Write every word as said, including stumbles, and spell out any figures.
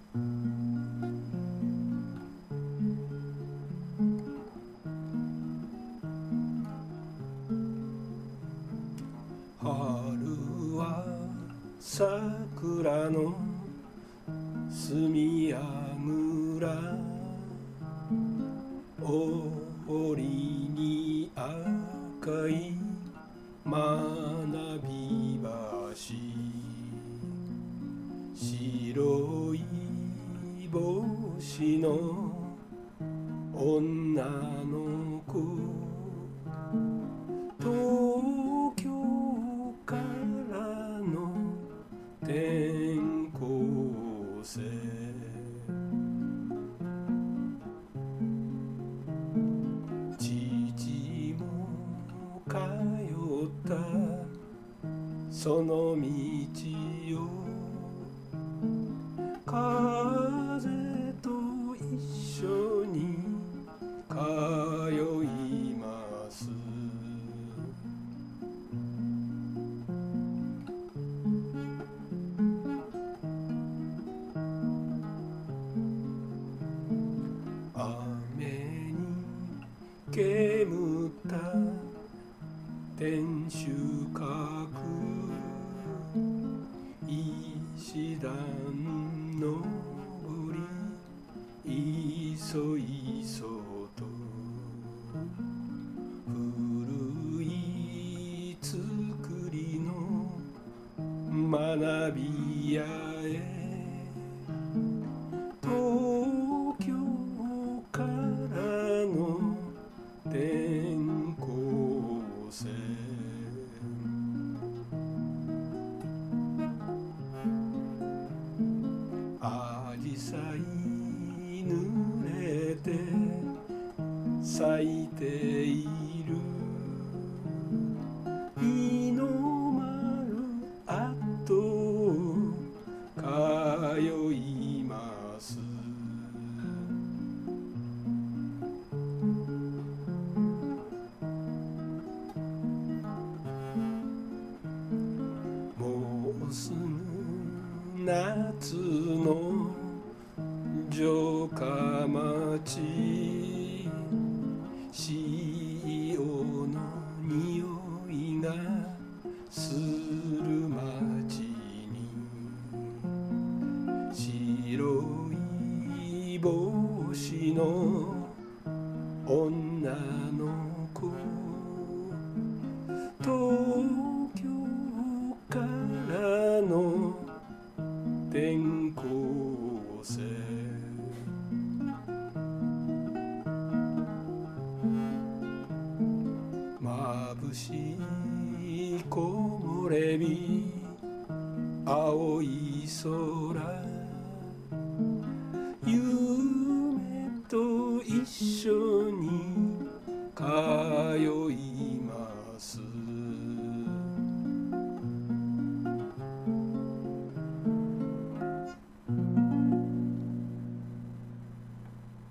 春は桜の住櫓、折に赤い学び橋、白い帽子の女の子、東京からの転校生、父も通ったその道を風と一緒に通います。雨に煙った天守閣、石段登りいそいそと、古い造りの学び屋へ、東京からの転校生、あじさい濡れて咲いている、日の丸跡を通います。もうすぐ夏の城下町、潮の匂いがする町に、白い帽子の女の子、東京からの転校生、眩しい木漏れ日、青い空、夢と一緒に通い